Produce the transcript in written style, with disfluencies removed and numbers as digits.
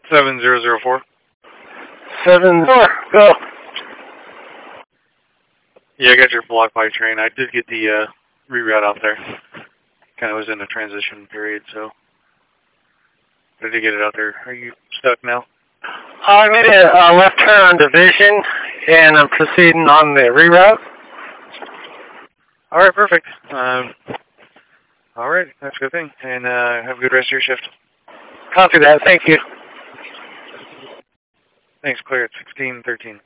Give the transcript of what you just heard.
7004. 7-4, go. Yeah, I got your block by train. I did get the reroute out there. Kind of was in a transition period, so I did get it out there. Are you stuck now? I made a left turn on Division, and I'm proceeding on the reroute. All right, perfect. All right, that's a good thing. And have a good rest of your shift. Copy that. Thank you. Thanks, Claire. It's 1613.